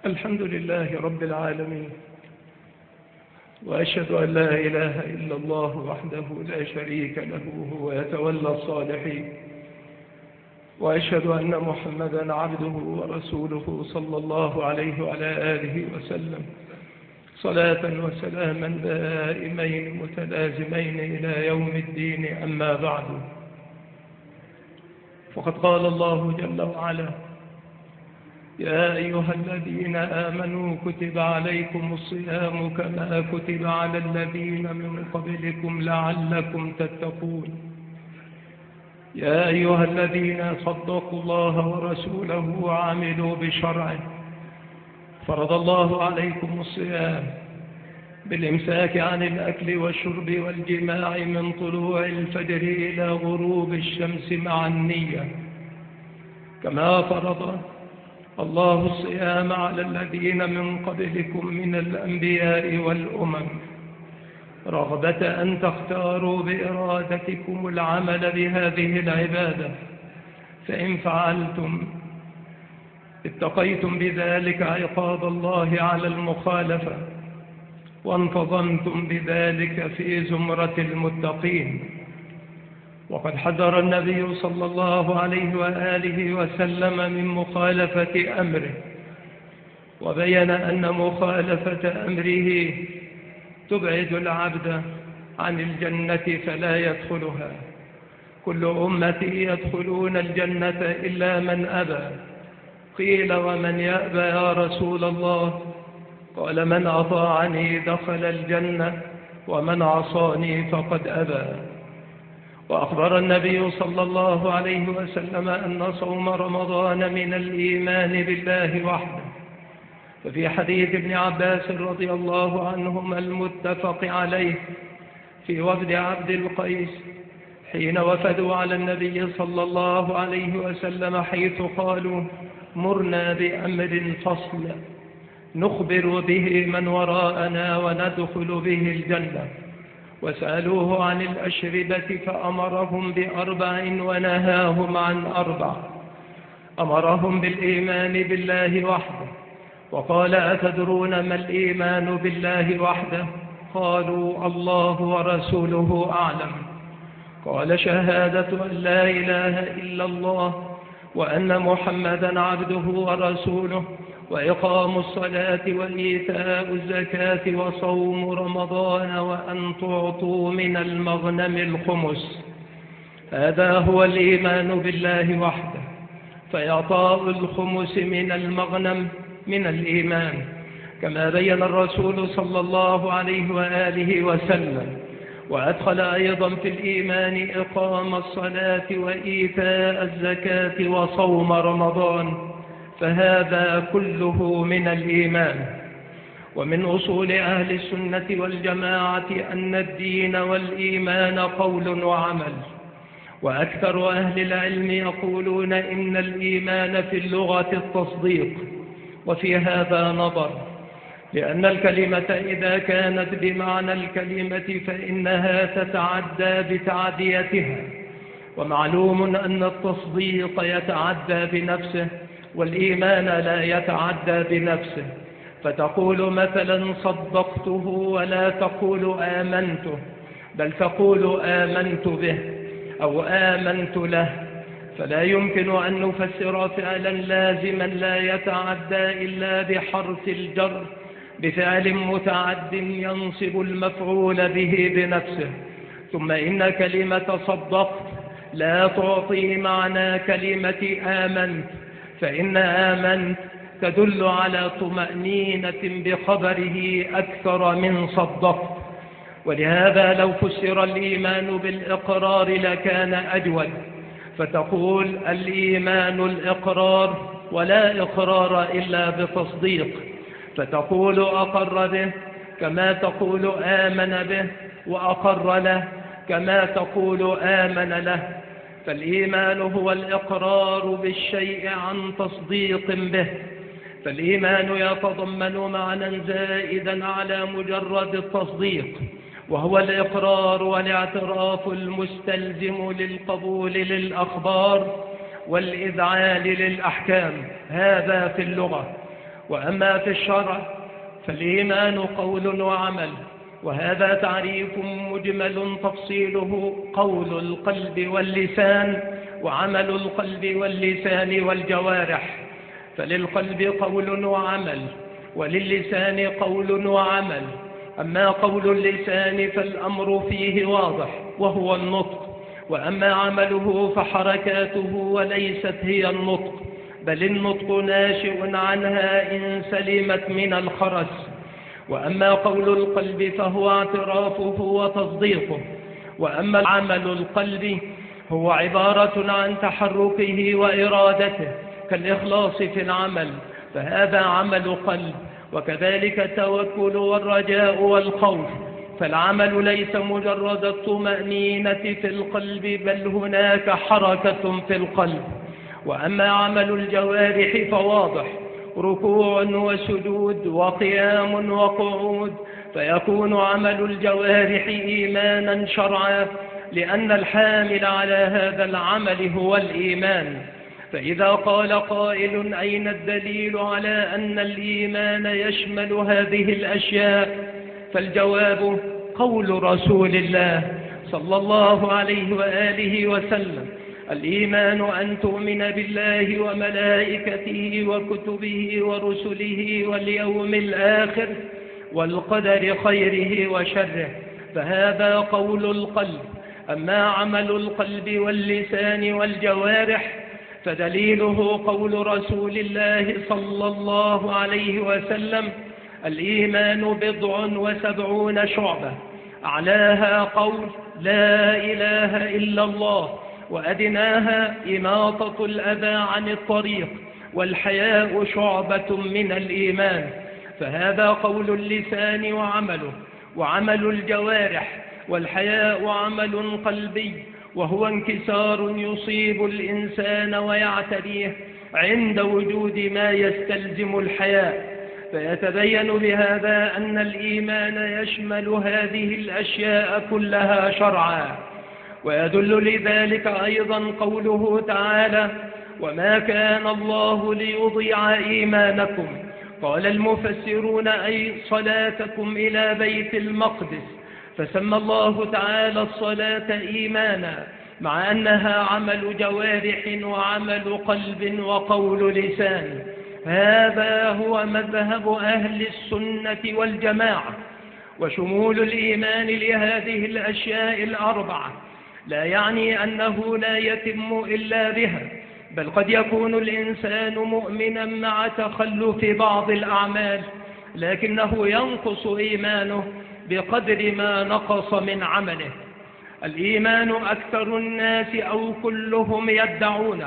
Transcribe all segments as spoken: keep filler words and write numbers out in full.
الحمد لله رب العالمين، وأشهد أن لا إله إلا الله وحده لا شريك له هو يتولى الصالحين، وأشهد أن محمدا عبده ورسوله صلى الله عليه وعلى آله وسلم صلاة وسلاما دائمين متلازمين إلى يوم الدين. أما بعد، فقد قال الله جل وعلا: يا أيها الذين آمنوا كتب عليكم الصيام كما كتب على الذين من قبلكم لعلكم تتقون. يا أيها الذين صدقوا الله ورسوله وعملوا بشرعه، فرض الله عليكم الصيام بالإمساك عن الأكل والشرب والجماع من طلوع الفجر إلى غروب الشمس مع النية، كما فرض الله الصيام على الذين من قبلكم من الأنبياء والأمم، رغبة أن تختاروا بإرادتكم العمل بهذه العبادة، فإن فعلتم اتقيتم بذلك عقاب الله على المخالفة، وانتظمتم بذلك في زمرة المتقين. وقد حذر النبي صلى الله عليه وآله وسلم من مخالفة أمره، وبين أن مخالفة أمره تبعد العبد عن الجنة فلا يدخلها. كل أمتي يدخلون الجنة إلا من أبى. قيل: ومن يأبى يا رسول الله؟ قال: من أطاعني دخل الجنة، ومن عصاني فقد أبى. وأخبر النبي صلى الله عليه وسلم أن صوم رمضان من الإيمان بالله وحده. ففي حديث ابن عباس رضي الله عنهما المتفق عليه في وفد عبد القيس حين وفدوا على النبي صلى الله عليه وسلم، حيث قالوا: مرنا بأمر فصل نخبر به من وراءنا وندخل به الجنة. وسألوه عن الأشربة فأمرهم بأربع ونهاهم عن أربع. أمرهم بالإيمان بالله وحده، وقال: أتدرون ما الإيمان بالله وحده؟ قالوا: الله ورسوله أعلم. قال: شهادة أن لا إله إلا الله وأن محمدا عبده ورسوله، وإقام الصلاة وإيتاء الزكاة وصوم رمضان، وأن تعطوا من المغنم الخمس. هذا هو الإيمان بالله وحده. فإعطاء الخمس من المغنم من الإيمان، كما بين الرسول صلى الله عليه وآله وسلم. وأدخل أيضا في الإيمان إقام الصلاة وإيتاء الزكاة وصوم رمضان، فهذا كله من الإيمان. ومن أصول أهل السنة والجماعة أن الدين والإيمان قول وعمل. وأكثر أهل العلم يقولون إن الإيمان في اللغة التصديق، وفي هذا نظر، لأن الكلمة إذا كانت بمعنى الكلمة فإنها تتعدى بتعديتها. ومعلوم أن التصديق يتعدى بنفسه، والإيمان لا يتعدى بنفسه. فتقول مثلا صدقته ولا تقول آمنته، بل تقول آمنت به أو آمنت له. فلا يمكن أن نفسر فعلا لازما لا يتعدى إلا بحرف الجر بفعل متعد ينصب المفعول به بنفسه. ثم إن كلمة صدقت لا تعطي معنى كلمة آمنت، فإن آمنت تدل على طمأنينة بخبره أكثر من صدقت. ولهذا لو فسر الإيمان بالإقرار لكان أجود، فتقول الإيمان الإقرار، ولا إقرار إلا بتصديق. فتقول أقر به كما تقول آمن به، وأقر له كما تقول آمن له. فالإيمان هو الإقرار بالشيء عن تصديق به. فالإيمان يتضمن معنى زائدا على مجرد التصديق، وهو الإقرار والاعتراف المستلزم للقبول للأخبار والإذعان للأحكام، هذا في اللغة. وأما في الشرع فالإيمان قول وعمل، وهذا تعريف مجمل تفصيله قول القلب واللسان وعمل القلب واللسان والجوارح. فللقلب قول وعمل، وللسان قول وعمل. أما قول اللسان فالأمر فيه واضح وهو النطق، وأما عمله فحركاته وليست هي النطق، بل النطق ناشئ عنها إن سلمت من الخرس. وأما قول القلب فهو اعترافه وتصديقه، وأما عمل القلب هو عبارة عن تحركه وإرادته كالإخلاص في العمل، فهذا عمل قلب. وكذلك التوكل والرجاء والخوف، فالعمل ليس مجرد الطمأنينة في القلب، بل هناك حركة في القلب. وأما عمل الجوارح فواضح، ركوع وسجود وقيام وقعود، فيكون عمل الجوارح إيمانا شرعا، لأن الحامل على هذا العمل هو الإيمان. فإذا قال قائل أين الدليل على أن الإيمان يشمل هذه الأشياء؟ فالجواب قول رسول الله صلى الله عليه وآله وسلم: الإيمان أن تؤمن بالله وملائكته وكتبه ورسله واليوم الآخر والقدر خيره وشره، فهذا قول القلب. أما عمل القلب واللسان والجوارح فدليله قول رسول الله صلى الله عليه وسلم: الإيمان بضع وسبعون شعبة، أعلاها قول لا إله إلا الله، وأدناها إماطة الأذى عن الطريق، والحياء شعبة من الإيمان. فهذا قول اللسان وعمله، وعمل الجوارح. والحياء عمل قلبي، وهو انكسار يصيب الإنسان ويعتريه عند وجود ما يستلزم الحياء. فيتبين بهذا أن الإيمان يشمل هذه الأشياء كلها شرعا. ويدل لذلك أيضا قوله تعالى: وما كان الله ليضيع إيمانكم. قال المفسرون: أي صلاتكم إلى بيت المقدس. فسمى الله تعالى الصلاة إيمانا، مع أنها عمل جوارح وعمل قلب وقول لسان. هذا هو مذهب أهل السنة والجماعة. وشمول الإيمان لهذه الأشياء الأربعة لا يعني أنه لا يتم إلا بها، بل قد يكون الإنسان مؤمنا مع تخلف بعض الأعمال، لكنه ينقص إيمانه بقدر ما نقص من عمله. الإيمان أكثر الناس أو كلهم يدعونه،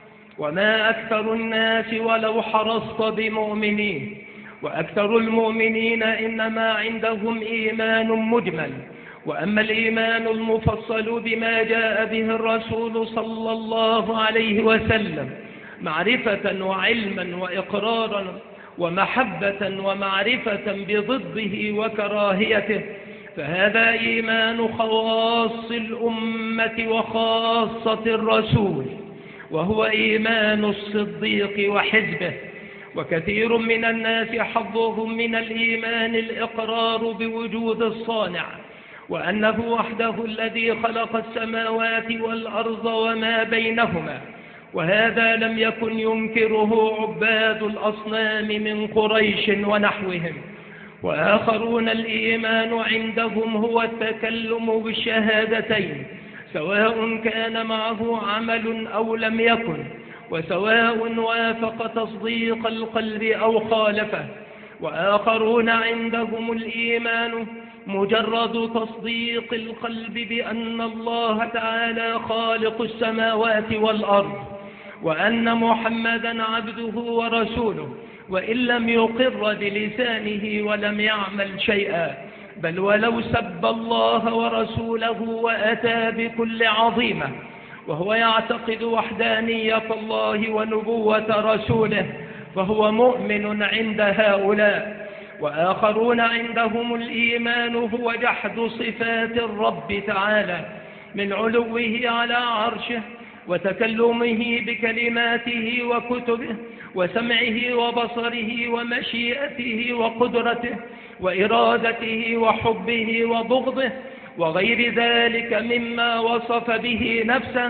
وما أكثر الناس ولو حرصت بمؤمنين. وأكثر المؤمنين إنما عندهم إيمان مجمل. وأما الإيمان المفصل بما جاء به الرسول صلى الله عليه وسلم معرفة وعلما وإقرارا ومحبة ومعرفة بضده وكراهيته، فهذا إيمان خواص الأمة وخاصة الرسول، وهو إيمان الصديق وحزبه. وكثير من الناس حظهم من الإيمان الإقرار بوجود الصانع، وأنه وحده الذي خلق السماوات والأرض وما بينهما، وهذا لم يكن ينكره عباد الأصنام من قريش ونحوهم. وآخرون الإيمان عندهم هو التكلم بالشهادتين، سواء كان معه عمل أو لم يكن، وسواء وافق تصديق القلب أو خالفه. وآخرون عندهم الإيمان مجرد تصديق القلب بأن الله تعالى خالق السماوات والأرض، وأن محمدا عبده ورسوله، وإن لم يقر بلسانه ولم يعمل شيئا، بل ولو سب الله ورسوله وأتى بكل عظيمة، وهو يعتقد وحدانية الله ونبوة رسوله، فهو مؤمن عند هؤلاء. وآخرون عندهم الإيمان هو جحد صفات الرب تعالى من علوه على عرشه، وتكلمه بكلماته وكتبه، وسمعه وبصره ومشيئته وقدرته وإرادته وحبه وبغضه وغير ذلك مما وصف به نفسه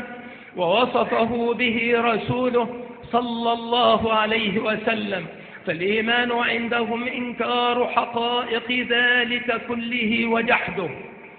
ووصفه به رسوله صلى الله عليه وسلم. فالإيمان عندهم إنكار حقائق ذلك كله وجحده.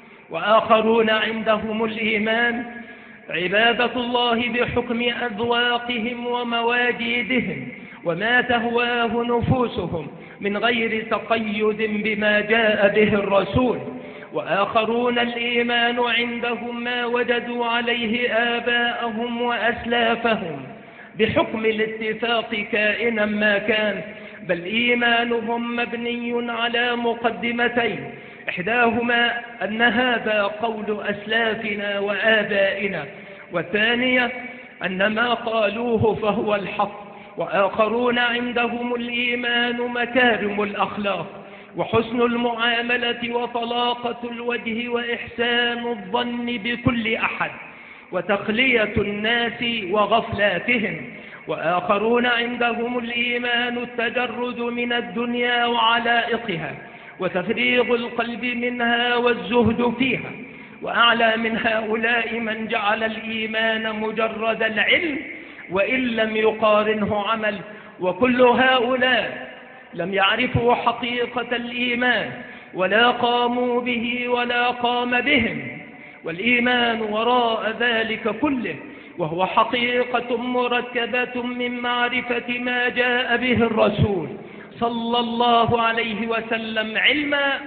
وآخرون عندهم الإيمان عبادة الله بحكم أذواقهم ومواجيدهم وما تهواه نفوسهم من غير تقيد بما جاء به الرسول. وآخرون الإيمان عندهم ما وجدوا عليه آباءهم وأسلافهم بحكم الاتفاق كائنا ما كان، بل إيمانهم مبني على مقدمتين، إحداهما أن هذا قول أسلافنا وآبائنا، والثانية أن ما قالوه فهو الحق. وآخرون عندهم الإيمان مكارم الأخلاق وحسن المعاملة وطلاقة الوجه وإحسان الظن بكل أحد وتخلية الناس وغفلاتهم. وآخرون عندهم الإيمان التجرد من الدنيا وعلائقها وتفريغ القلب منها والزهد فيها. وأعلى من هؤلاء من جعل الإيمان مجرد العلم وإن لم يقارنه عمل، وكل هؤلاء لم يعرفوا حقيقة الإيمان ولا قاموا به ولا قام بهم. والإيمان وراء ذلك كله وهو حقيقة مركبة من معرفة ما جاء به الرسول صلى الله عليه وسلم علما،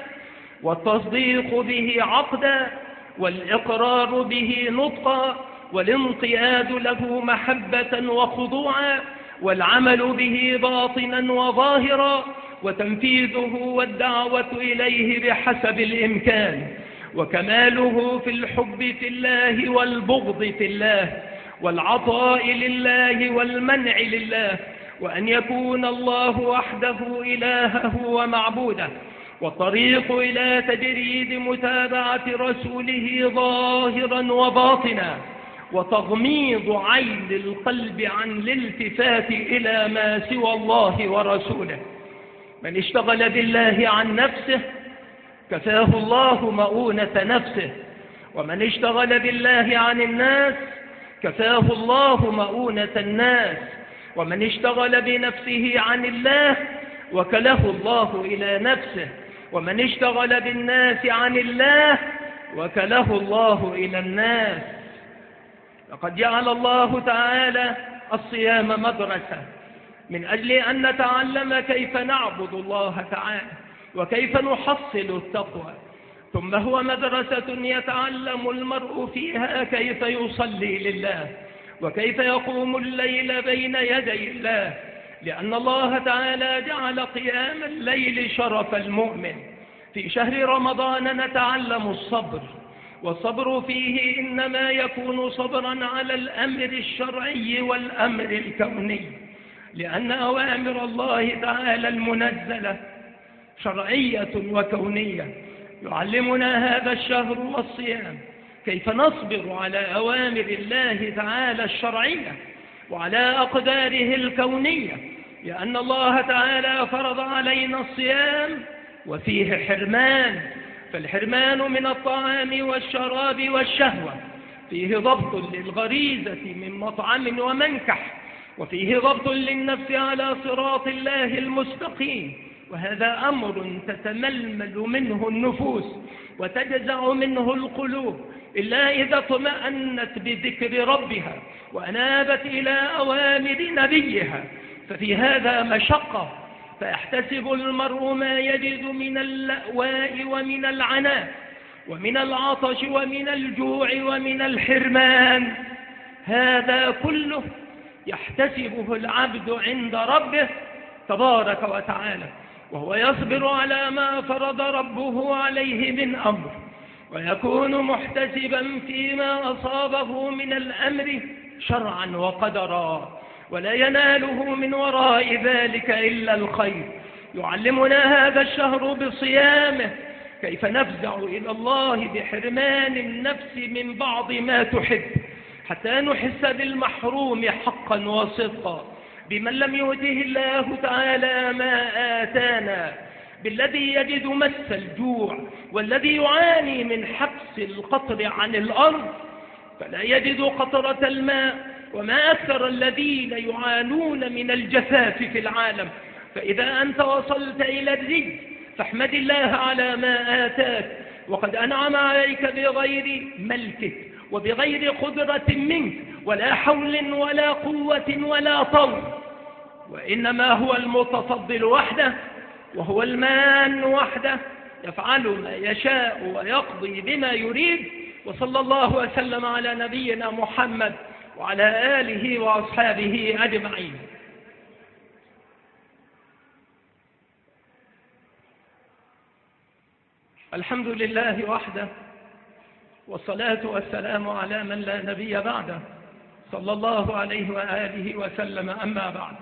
والتصديق به عقدا، والإقرار به نطقا، والانقياد له محبة وخضوعا، والعمل به باطنا وظاهرا، وتنفيذه والدعوة إليه بحسب الإمكان، وكماله في الحب في الله والبغض في الله، والعطاء لله والمنع لله، وأن يكون الله وحده إلهه ومعبوده. والطريق إلى تجريد متابعة رسوله ظاهرا وباطنا، وتغميض عين القلب عن الالتفات إلى ما سوى الله ورسوله. من اشتغل بالله عن نفسه كفاه الله مؤونة نفسه، ومن اشتغل بالله عن الناس كفاه الله مؤونة الناس، ومن اشتغل بنفسه عن الله وكله الله إلى نفسه، ومن اشتغل بالناس عن الله وكله الله إلى الناس. لقد جعل الله تعالى الصيام مدرسة من أجل أن نتعلم كيف نعبد الله تعالى وكيف نحصل التقوى، ثم هو مدرسة يتعلم المرء فيها كيف يصلي لله وكيف يقوم الليل بين يدي الله، لأن الله تعالى جعل قيام الليل شرف المؤمن. في شهر رمضان نتعلم الصبر، والصبر فيه إنما يكون صبرا على الأمر الشرعي والأمر الكوني، لأن أوامر الله تعالى المنزلة شرعية وكونية. يعلمنا هذا الشهر والصيام كيف نصبر على أوامر الله تعالى الشرعية وعلى أقداره الكونية، لأن الله تعالى فرض علينا الصيام وفيه حرمان، فالحرمان من الطعام والشراب والشهوة، فيه ضبط للغريزة من مطعم ومنكح، وفيه ضبط للنفس على صراط الله المستقيم، وهذا أمر تتململ منه النفوس وتجزع منه القلوب إلا إذا اطمأنت بذكر ربها وأنابت إلى أوامر نبيها، ففي هذا مشقة، فيحتسب المرء ما يجد من اللأواء ومن العناء ومن العطش ومن الجوع ومن الحرمان، هذا كله يحتسبه العبد عند ربه تبارك وتعالى، وهو يصبر على ما فرض ربه عليه من أمر، ويكون محتسبا فيما أصابه من الأمر شرعا وقدرا، ولا يناله من وراء ذلك إلا الخير. يعلمنا هذا الشهر بصيامه كيف نفزع إلى الله بحرمان النفس من بعض ما تحب حتى نحس بالمحروم حقا وصدقا، بمن لم يؤته الله تعالى ما آتانا، بالذي يجد مس الجوع والذي يعاني من حبس القطر عن الأرض فلا يجد قطرة الماء، وما أكثر الذين يعانون من الجفاف في العالم. فإذا أنت وصلت إلى الرجل فاحمد الله على ما آتاك، وقد أنعم عليك بغير ملكك وبغير قدرة منك ولا حول ولا قوة ولا طول، وإنما هو المتفضل وحده، وهو المان وحده، يفعل ما يشاء ويقضي بما يريد. وصلى الله وسلم على نبينا محمد وعلى آله وأصحابه أجمعين. الحمد لله وحده، والصلاة والسلام على من لا نبي بعده، صلى الله عليه وآله وسلم. أما بعد،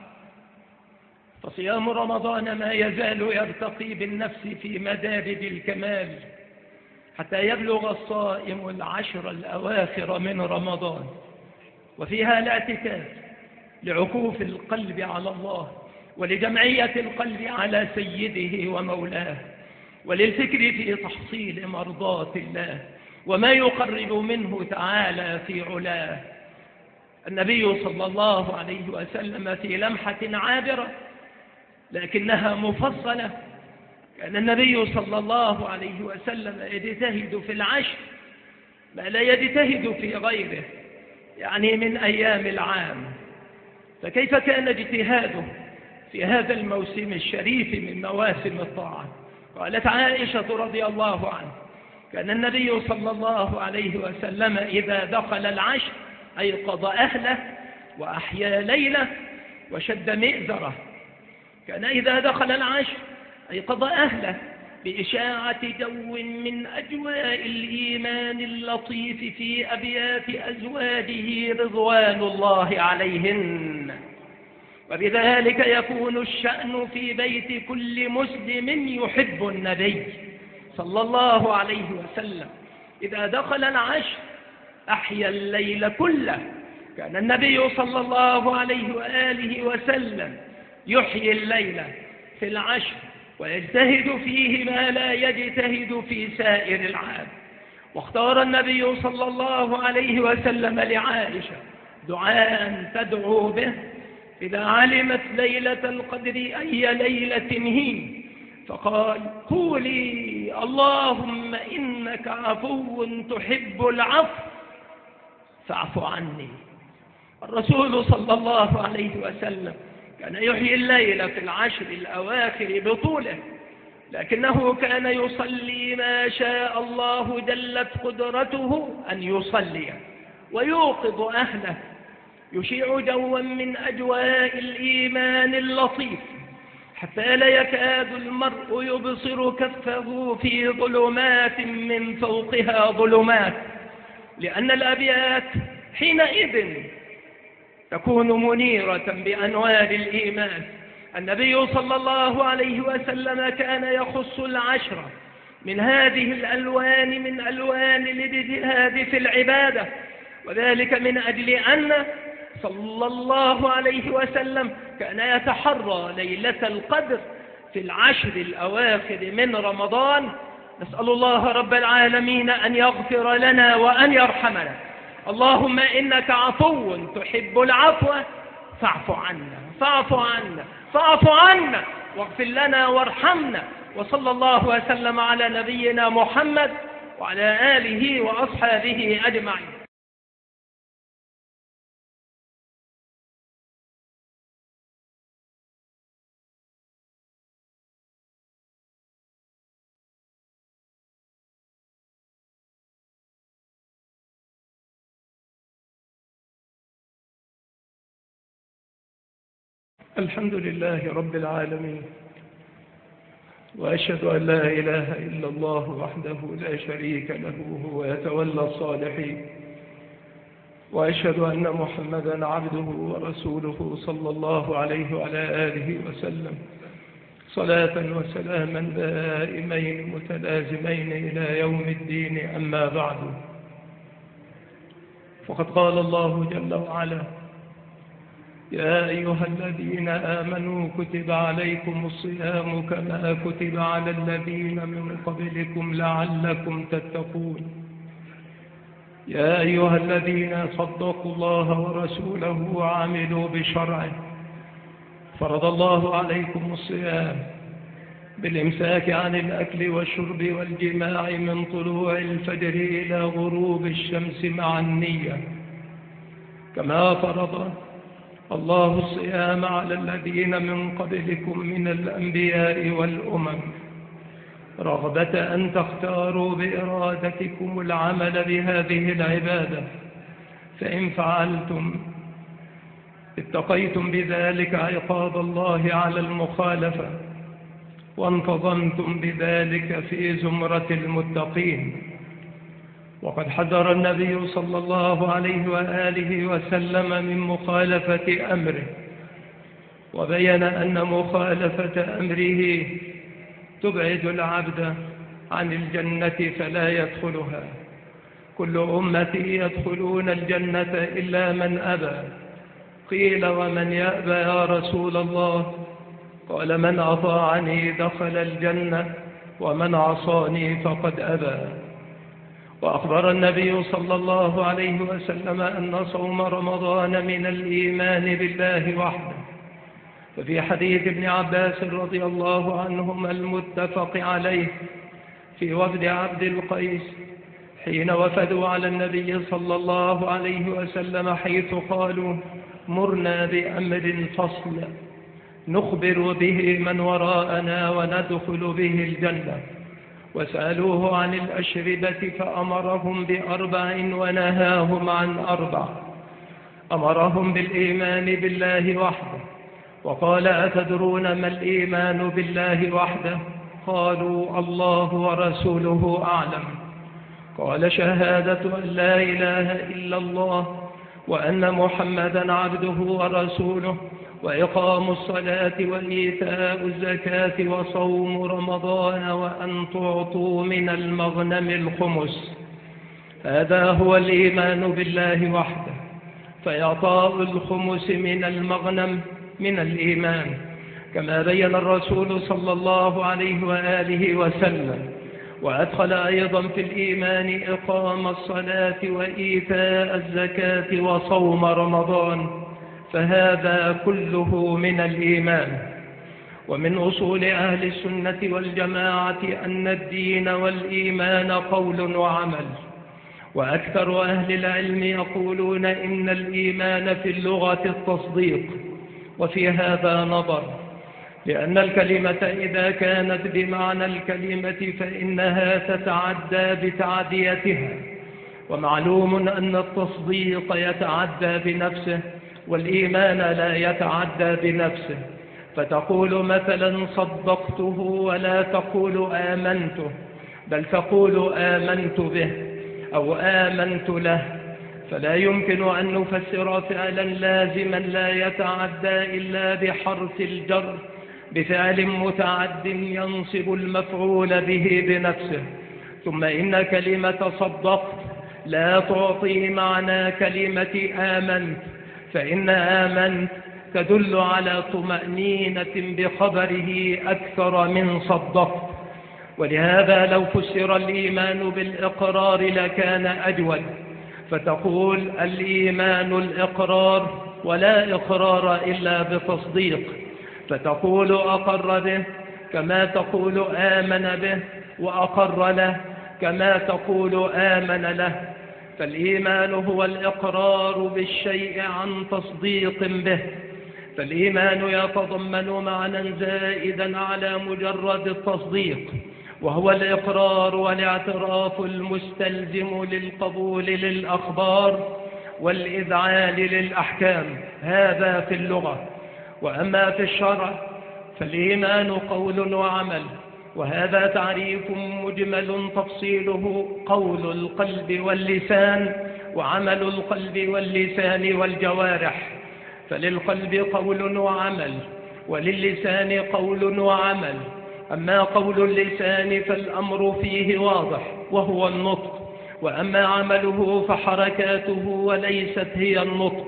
فصيام رمضان ما يزال يرتقي بالنفس في مدارج الكمال حتى يبلغ الصائم العشر الأواخر من رمضان، وفيها الاعتكاف لعكوف القلب على الله، ولجمعية القلب على سيده ومولاه، وللفكر في تحصيل مرضات الله وما يقرب منه تعالى في علاه. النبي صلى الله عليه وسلم في لمحة عابرة لكنها مفصلة، كان النبي صلى الله عليه وسلم يجتهد في العشر ما لا يجتهد في غيره، يعني من أيام العام. فكيف كان اجتهاده في هذا الموسم الشريف من مواسم الطاعة؟ قالت عائشة رضي الله عنها: كان النبي صلى الله عليه وسلم إذا دخل العشر أيقظ أهله وأحيا ليله وشد مئزره. كان إذا دخل العشر أيقظ أهله بإشاعة جو من أجواء الإيمان اللطيف في أبيات أزواجه رضوان الله عليهن، وبذلك يكون الشأن في بيت كل مسلم يحب النبي صلى الله عليه وسلم. إذا دخل العشر أحيا الليل كله. كان النبي صلى الله عليه وآله وسلم يحيي الليل في العشر ويجتهد فيه ما لا يجتهد في سائر العام. واختار النبي صلى الله عليه وسلم لعائشة دعاء تدعو به إذا علمت ليلة القدر أي ليلة هي، فقال: قولي اللهم إنك عفو تحب العفو فاعف عني. الرسول صلى الله عليه وسلم كان يحيي الليل في العشر الأواخر بطوله، لكنه كان يصلي ما شاء الله جلت قدرته أن يصلي، ويوقظ أهله، يشيع جوا من أجواء الإيمان اللطيف حتى لا يكاد المرء يبصر كفه في ظلمات من فوقها ظلمات، لأن الأبيات حينئذ تكون منيرة بأنوار الإيمان. النبي صلى الله عليه وسلم كان يخص العشر من هذه الألوان من ألوان الاجتهاد في العبادة، وذلك من أجل أن صلى الله عليه وسلم كان يتحرى ليلة القدر في العشر الأواخر من رمضان. نسأل الله رب العالمين أن يغفر لنا وأن يرحمنا. اللهم إنك عفو تحب العفو فاعف عنا فاعف عنا فاعف عنا واغفر لنا وارحمنا. وصلى الله وسلم على نبينا محمد وعلى آله وأصحابه أجمعين. الحمد لله رب العالمين، وأشهد أن لا إله إلا الله وحده لا شريك له هو يتولى الصالحين، وأشهد أن محمدا عبده ورسوله صلى الله عليه وعلى آله وسلم، صلاة وسلاما دائمين متلازمين إلى يوم الدين. أما بعد، فقد قال الله جل وعلا: يا أيها الذين آمنوا كتب عليكم الصيام كما كتب على الذين من قبلكم لعلكم تتقون. يا أيها الذين صدقوا الله ورسوله وعملوا بشرعه فرض الله عليكم الصيام بالإمساك عن الأكل والشرب والجماع من طلوع الفجر إلى غروب الشمس مع النية، كما فرض الله الصيام على الذين من قبلكم من الأنبياء والأمم، رغبة أن تختاروا بإرادتكم العمل بهذه العبادة، فإن فعلتم اتقيتم بذلك عقاب الله على المخالفة، وانتظمتم بذلك في زمرة المتقين. وقد حذر النبي صلى الله عليه وآله وسلم من مخالفة أمره، وبين أن مخالفة أمره تبعد العبد عن الجنة فلا يدخلها. كل أمتي يدخلون الجنة إلا من أبى. قيل ومن يأبى يا رسول الله؟ قال من أطاعني دخل الجنة ومن عصاني فقد أبى. وأخبر النبي صلى الله عليه وسلم أن صوم رمضان من الإيمان بالله وحده، ففي حديث ابن عباس رضي الله عنهما المتفق عليه في وفد عبد القيس حين وفدوا على النبي صلى الله عليه وسلم، حيث قالوا مرنا بأمر فصل نخبر به من وراءنا وندخل به الجنة، وسألوه عن الأشربة فأمرهم بأربع ونهاهم عن أربع. أمرهم بالإيمان بالله وحده، وقال أتدرون ما الإيمان بالله وحده؟ قالوا الله ورسوله أعلم. قال شهادة أن لا إله إلا الله وأن محمدا عبده ورسوله، وإقام الصلاة وإيتاء الزكاة وصوم رمضان وأن تعطوا من المغنم الخمس. هذا هو الإيمان بالله وحده، فإعطاء الخمس من المغنم من الإيمان، كما بين الرسول صلى الله عليه وآله وسلم. وأدخل أيضا في الإيمان إقام الصلاة وإيتاء الزكاة وصوم رمضان، فهذا كله من الإيمان. ومن أصول أهل السنة والجماعة أن الدين والإيمان قول وعمل، وأكثر أهل العلم يقولون إن الإيمان في اللغة التصديق، وفي هذا نظر، لأن الكلمة إذا كانت بمعنى الكلمة فإنها تتعدى بتعديتها، ومعلوم أن التصديق يتعدى بنفسه والإيمان لا يتعدى بنفسه، فتقول مثلا صدقته ولا تقول آمنته، بل تقول آمنت به أو آمنت له. فلا يمكن أن نفسر فعلا لازما لا يتعدى إلا بحرف الجر بفعل متعد ينصب المفعول به بنفسه. ثم إن كلمة صدقت لا تعطي معنى كلمة آمنت، فإن آمنت تدل على طمأنينة بخبره أكثر من صدقت. ولهذا لو فسر الإيمان بالإقرار لكان أجود، فتقول الإيمان الإقرار ولا إقرار إلا بتصديق، فتقول أقر به كما تقول آمن به، وأقر له كما تقول آمن له. فالإيمان هو الإقرار بالشيء عن تصديق به، فالإيمان يتضمن معنى زائدا على مجرد التصديق، وهو الإقرار والاعتراف المستلزم للقبول للأخبار والإذعان للأحكام، هذا في اللغة. وأما في الشرع فالإيمان قول وعمل، وهذا تعريف مجمل تفصيله قول القلب واللسان وعمل القلب واللسان والجوارح. فللقلب قول وعمل، وللسان قول وعمل. أما قول اللسان فالأمر فيه واضح وهو النطق، وأما عمله فحركاته وليست هي النطق،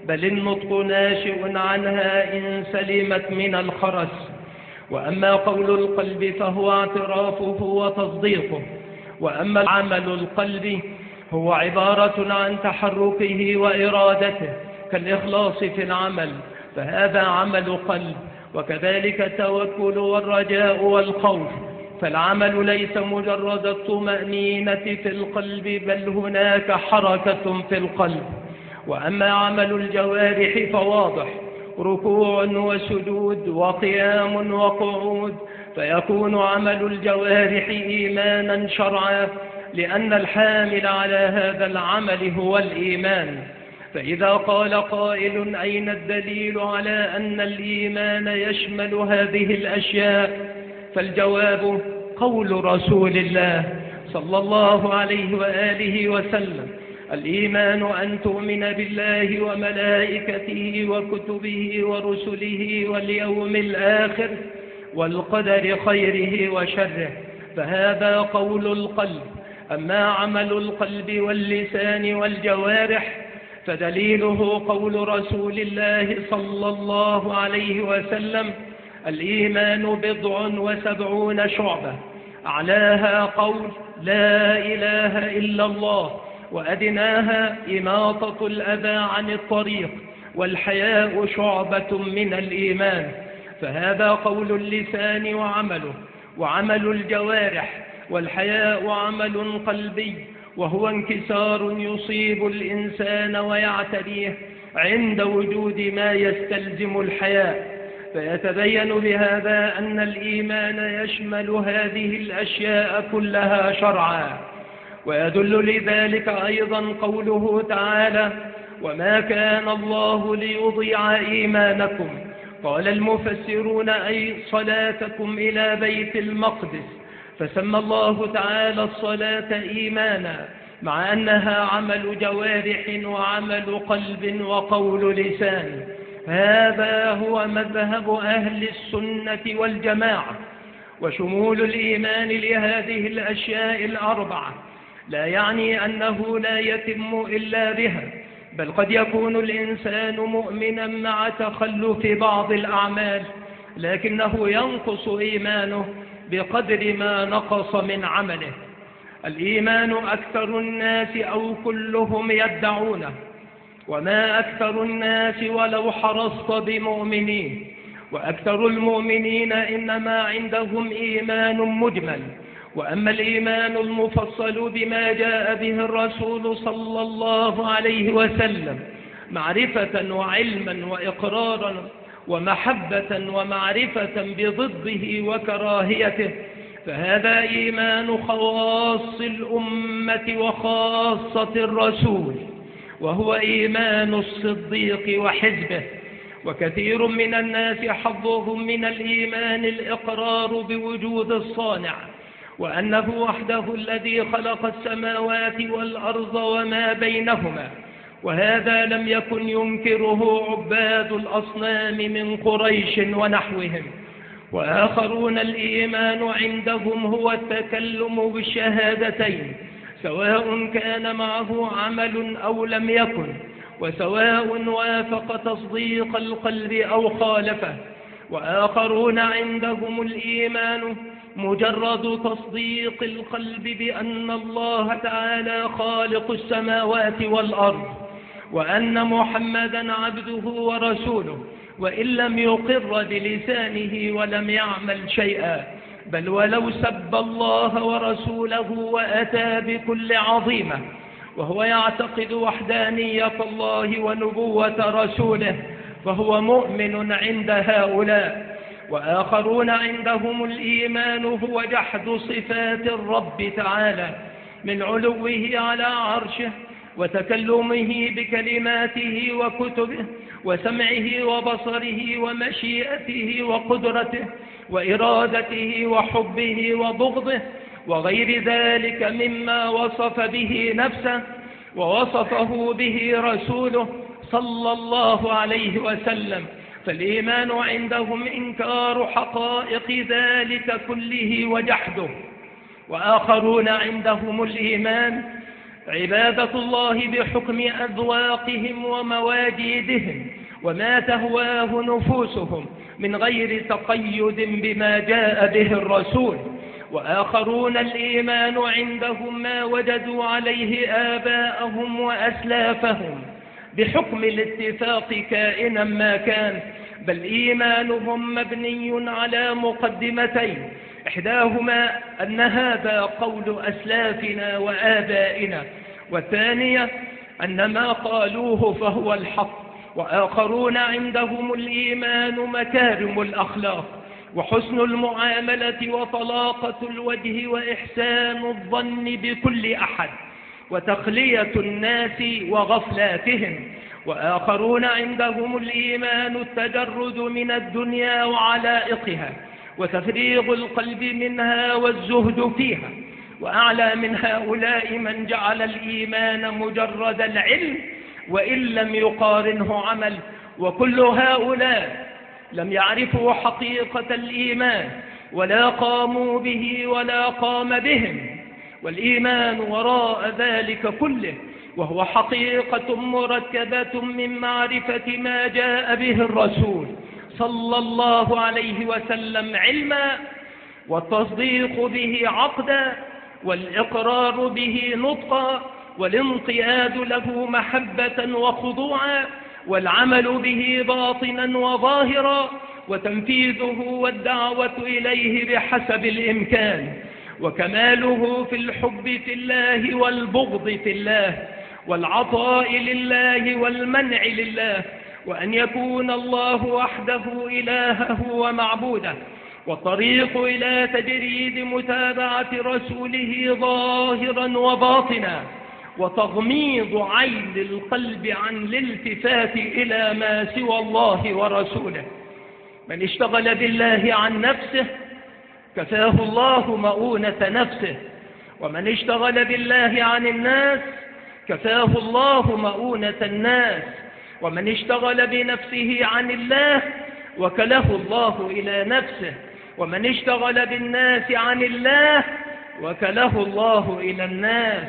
بل النطق ناشئ عنها إن سلمت من الخرس. وأما قول القلب فهو اعترافه وتصديقه. وأما عمل القلب هو عبارة عن تحركه وإرادته كالإخلاص في العمل، فهذا عمل قلب. وكذلك التوكل والرجاء والخوف، فالعمل ليس مجرد الطمأنينة في القلب، بل هناك حركة في القلب. وأما عمل الجوارح فواضح، ركوع وسجود وقيام وقعود، فيكون عمل الجوارح إيمانا شرعا، لأن الحامل على هذا العمل هو الإيمان. فإذا قال قائل أين الدليل على أن الإيمان يشمل هذه الأشياء؟ فالجواب قول رسول الله صلى الله عليه وآله وسلم: الإيمان أن تؤمن بالله وملائكته وكتبه ورسله واليوم الآخر والقدر خيره وشره. فهذا قول القلب. أما عمل القلب واللسان والجوارح فدليله قول رسول الله صلى الله عليه وسلم: الإيمان بضع وسبعون شعبة، أعلاها قول لا إله إلا الله، وأدناها إماطة الأذى عن الطريق، والحياء شعبة من الإيمان. فهذا قول اللسان وعمله. وعمل الجوارح والحياء عمل قلبي، وهو انكسار يصيب الإنسان ويعتريه عند وجود ما يستلزم الحياء. فيتبين بهذا أن الإيمان يشمل هذه الأشياء كلها شرعا. ويدل لذلك أيضا قوله تعالى: وما كان الله ليضيع إيمانكم. قال المفسرون: أي صلاتكم إلى بيت المقدس. فسمى الله تعالى الصلاة إيمانا، مع أنها عمل جوارح وعمل قلب وقول لسان. هذا هو مذهب أهل السنة والجماعة. وشمول الإيمان لهذه الأشياء الأربعة لا يعني أنه لا يتم إلا بها، بل قد يكون الإنسان مؤمنا مع تخلف بعض الأعمال، لكنه ينقص إيمانه بقدر ما نقص من عمله. الإيمان أكثر الناس أو كلهم يدعونه، وما أكثر الناس ولو حرصت بمؤمنين. وأكثر المؤمنين إنما عندهم إيمان مجمل. وأما الإيمان المفصل بما جاء به الرسول صلى الله عليه وسلم معرفة وعلما وإقرارا ومحبة ومعرفة بضده وكراهيته، فهذا إيمان خواص الأمة وخاصة الرسول، وهو إيمان الصديق وحزبه. وكثير من الناس حظهم من الإيمان الإقرار بوجود الصانع، وأنه وحده الذي خلق السماوات والأرض وما بينهما، وهذا لم يكن ينكره عباد الأصنام من قريش ونحوهم. وآخرون الإيمان عندهم هو التكلم بالشهادتين، سواء كان معه عمل أو لم يكن، وسواء وافق تصديق القلب أو خالفه. وآخرون عندهم الإيمان مجرد تصديق القلب بأن الله تعالى خالق السماوات والأرض، وأن محمدا عبده ورسوله، وإن لم يقر بلسانه ولم يعمل شيئا، بل ولو سب الله ورسوله وأتى بكل عظيمة، وهو يعتقد وحدانية الله ونبوة رسوله، فهو مؤمن عند هؤلاء. وآخرون عندهم الإيمان هو جحد صفات الرب تعالى من علوه على عرشه، وتكلمه بكلماته وكتبه، وسمعه وبصره ومشيئته وقدرته وإرادته وحبه وبغضه، وغير ذلك مما وصف به نفسه ووصفه به رسوله صلى الله عليه وسلم. فالإيمان عندهم إنكار حقائق ذلك كله وجحده. وآخرون عندهم الإيمان عبادة الله بحكم أذواقهم ومواجيدهم وما تهواه نفوسهم من غير تقيد بما جاء به الرسول. وآخرون الإيمان عندهم ما وجدوا عليه آباءهم وأسلافهم بحكم الاتفاق كائنا ما كان، بل إيمانهم مبني على مقدمتين، إحداهما أن هذا قول أسلافنا وآبائنا، والثانية أن ما قالوه فهو الحق. وآخرون عندهم الإيمان مكارم الأخلاق وحسن المعاملة وطلاقة الوجه وإحسان الظن بكل أحد وتخلية الناس وغفلاتهم. وآخرون عندهم الإيمان التجرد من الدنيا وعلائقها وتفريغ القلب منها والزهد فيها. وأعلى من هؤلاء من جعل الإيمان مجرد العلم وإن لم يقارنه عمل، وكل هؤلاء لم يعرفوا حقيقة الإيمان ولا قاموا به ولا قام بهم. والإيمان وراء ذلك كله وهو حقيقة مركبة من معرفة ما جاء به الرسول صلى الله عليه وسلم علما، والتصديق به عقدا، والإقرار به نطقا، والانقياد له محبة وخضوعا، والعمل به باطنا وظاهرا، وتنفيذه والدعوة إليه بحسب الإمكان، وكماله في الحب في الله والبغض في الله، والعطاء لله والمنع لله، وأن يكون الله وحده إلهه ومعبوده. والطريق إلى تجريد متابعة رسوله ظاهرا وباطنا، وتغميض عين القلب عن الالتفات إلى ما سوى الله ورسوله. من اشتغل بالله عن نفسه كفاه الله مؤونة نفسه، ومن اشتغل بالله عن الناس كفاه الله مؤونة الناس، ومن اشتغل بنفسه عن الله وكله الله إلى نفسه، ومن اشتغل بالناس عن الله وكله الله إلى الناس.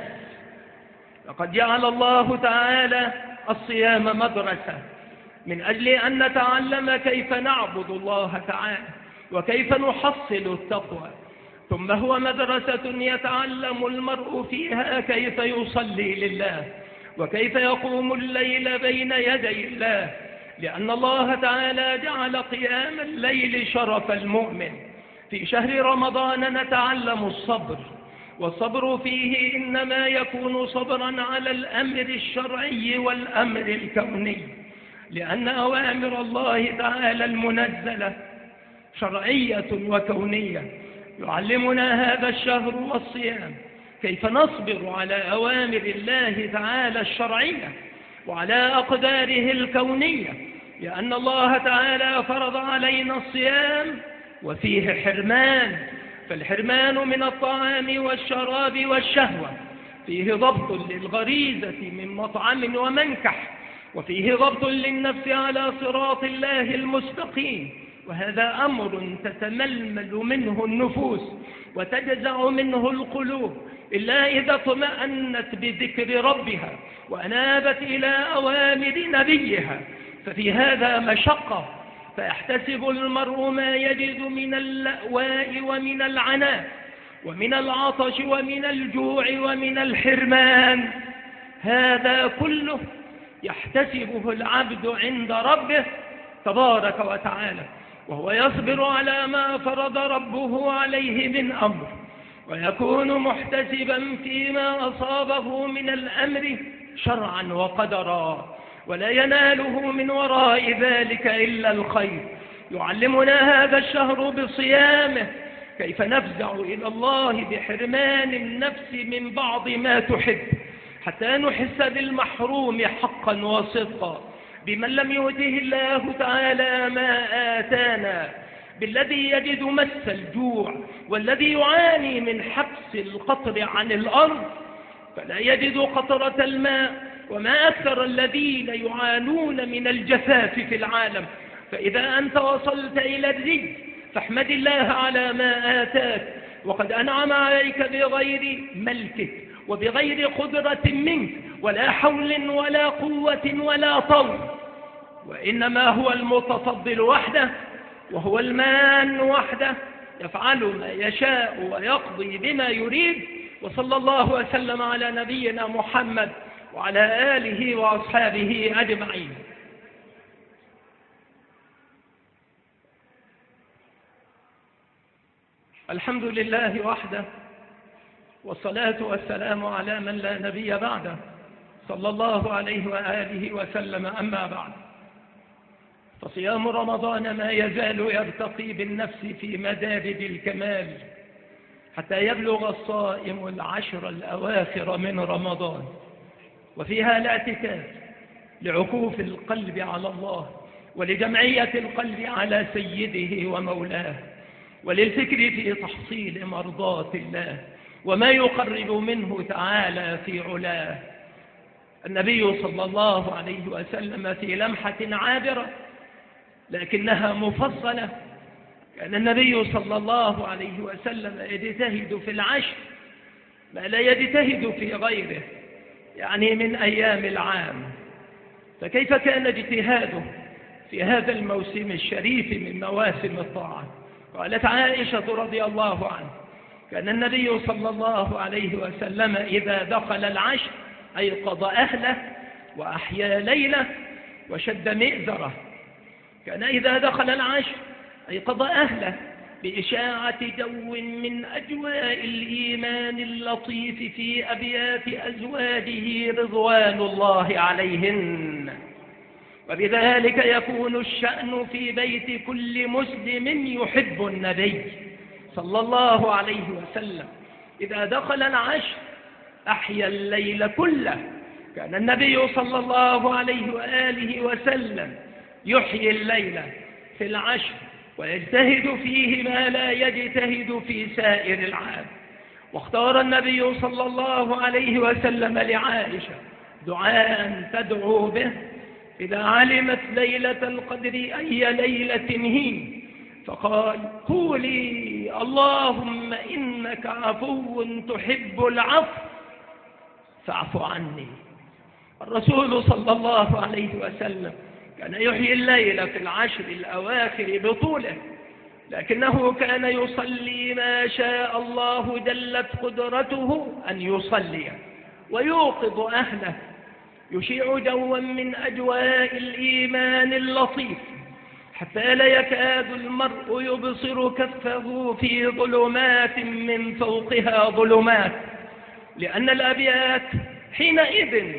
لقد جعل الله تعالى الصيام مدرسة من أجل أن نتعلم كيف نعبد الله تعالى وكيف نحصل التقوى، ثم هو مدرسة يتعلم المرء فيها كيف يصلي لله وكيف يقوم الليل بين يدي الله، لأن الله تعالى جعل قيام الليل شرف المؤمن. في شهر رمضان نتعلم الصبر، والصبر فيه إنما يكون صبرا على الأمر الشرعي والأمر الكوني، لأن أوامر الله تعالى المنزلة شرعية وكونية. يعلمنا هذا الشهر والصيام كيف نصبر على أوامر الله تعالى الشرعية وعلى أقداره الكونية، لأن الله تعالى فرض علينا الصيام وفيه حرمان، فالحرمان من الطعام والشراب والشهوة، فيه ضبط للغريزة من مطعم ومنكح، وفيه ضبط للنفس على صراط الله المستقيم، وهذا أمر تتململ منه النفوس وتجزع منه القلوب إلا إذا اطمأنت بذكر ربها وأنابت إلى أوامر نبيها، ففي هذا مشقة، فيحتسب المرء ما يجد من اللأواء ومن العناء ومن العطش ومن الجوع ومن الحرمان، هذا كله يحتسبه العبد عند ربه تبارك وتعالى، وهو يصبر على ما فرض ربه عليه من أمر، ويكون محتسبا فيما أصابه من الأمر شرعا وقدرا، ولا يناله من وراء ذلك إلا الخير. يعلمنا هذا الشهر بصيامه كيف نفزع إلى الله بحرمان النفس من بعض ما تحب، حتى نحس بالمحروم حقا وصدقا بمن لم يؤته الله تعالى ما آتانا، بالذي يجد مس الجوع والذي يعاني من حبس القطر عن الأرض فلا يجد قطرة الماء، وما أكثر الذين يعانون من الجفاف في العالم. فإذا أنت وصلت إلى الرزق فاحمد الله على ما آتاك، وقد أنعم عليك بغير ملكك وبغير قدرة منك ولا حول ولا قوة ولا طول، وإنما هو المتفضل وحده، وهو المان وحده، يفعل ما يشاء ويقضي بما يريد. وصلى الله وسلم على نبينا محمد وعلى آله وأصحابه أجمعين. الحمد لله وحده، والصلاة والسلام على من لا نبي بعده، صلى الله عليه وآله وسلم. أما بعد، فصيام رمضان ما يزال يرتقي بالنفس في مدارج الكمال حتى يبلغ الصائم العشر الأواخر من رمضان، وفيها الاعتكاف لعكوف القلب على الله، ولجمعية القلب على سيده ومولاه، وللفكر في تحصيل مرضات الله وما يقرب منه تعالى في علاه. النبي صلى الله عليه وسلم في لمحة عابرة لكنها مفصلة، كان النبي صلى الله عليه وسلم يجتهد في العشر ما لا يجتهد في غيره، يعني من أيام العام. فكيف كان اجتهاده في هذا الموسم الشريف من مواسم الطاعة؟ قالت عائشة رضي الله عنها: كان النبي صلى الله عليه وسلم إذا دخل العشر أيقظ أهله وأحيا ليله وشد مئزره. كان إذا دخل العشر أيقظ أهله بإشاعة جو من أجواء الإيمان اللطيف في أبيات أزواجه رضوان الله عليهن، وبذلك يكون الشأن في بيت كل مسلم يحب النبي صلى الله عليه وسلم. إذا دخل العشر أحيا الليل كله. كان النبي صلى الله عليه وآله وسلم يحيي الليل في العشر ويجتهد فيه ما لا يجتهد في سائر العام. واختار النبي صلى الله عليه وسلم لعائشة دعاء تدعو به إذا علمت ليلة القدر أي ليلة هي، فقال: قولي اللهم إنك عفو تحب العفو فاعف عني. الرسول صلى الله عليه وسلم كان يحيي الليل في العشر الأواخر بطوله، لكنه كان يصلي ما شاء الله جلت قدرته أن يصلي، ويوقظ أهله، يشيع جوا من أجواء الإيمان اللطيف حتى لا يكاد المرء يبصر كفه في ظلمات من فوقها ظلمات، لأن الأبيات حينئذ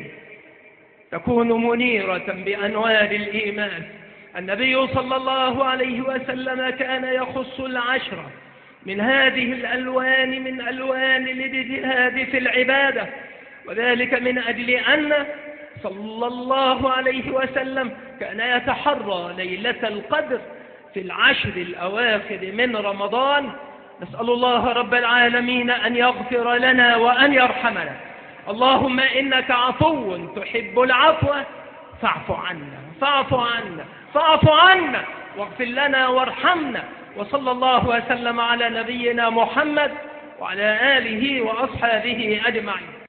تكون منيرة بأنوار الإيمان. النبي صلى الله عليه وسلم كان يخص العشر من هذه الألوان من ألوان الاجتهاد في العبادة، وذلك من أجل أن صلى الله عليه وسلم كان يتحرى ليلة القدر في العشر الأواخر من رمضان. نسأل الله رب العالمين أن يغفر لنا وأن يرحمنا. اللهم إنك عفو تحب العفو فاعف عنا فاعف عنا فاعف عنا واغفر لنا وارحمنا. وصلى الله وسلم على نبينا محمد وعلى آله وأصحابه أجمعين.